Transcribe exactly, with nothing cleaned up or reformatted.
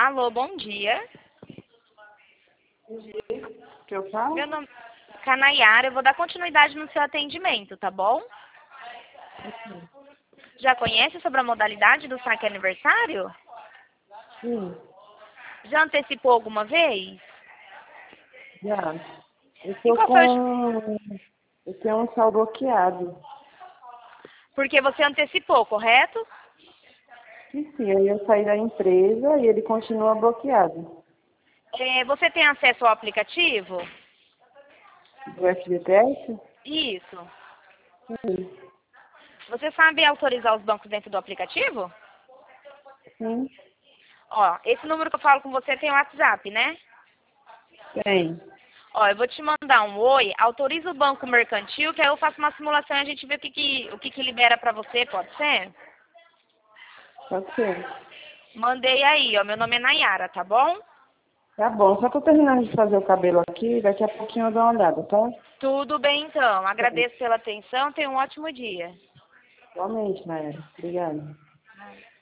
Alô, bom dia. Bom dia. Que eu falo? Meu nome é Canayara, eu vou dar continuidade no seu atendimento, tá bom? Uhum. Já conhece sobre a modalidade do saque aniversário? Sim, Já antecipou alguma vez? já. Eu E tô qual foi o... com... Eu tenho um saldo bloqueado. Porque você antecipou, correto? E sim, aí eu saí da empresa e ele continua bloqueado. É, você tem acesso ao aplicativo? Do F G T S? Isso. Sim. Você sabe autorizar os bancos dentro do aplicativo? Sim, Ó, esse número que eu falo com você tem o WhatsApp, né? tem. Ó, eu vou te mandar um oi, autoriza o banco mercantil, que aí eu faço uma simulação e a gente vê o que, que, o que, que libera pra você, pode ser? Pode ser. Mandei aí, ó, meu nome é Nayara, tá bom? Tá bom, só tô terminando de fazer o cabelo aqui, daqui a pouquinho eu dou uma olhada, tá? Tudo bem então, Tá. agradeço pela atenção, tenha um ótimo dia. Igualmente, Maera. Obrigada.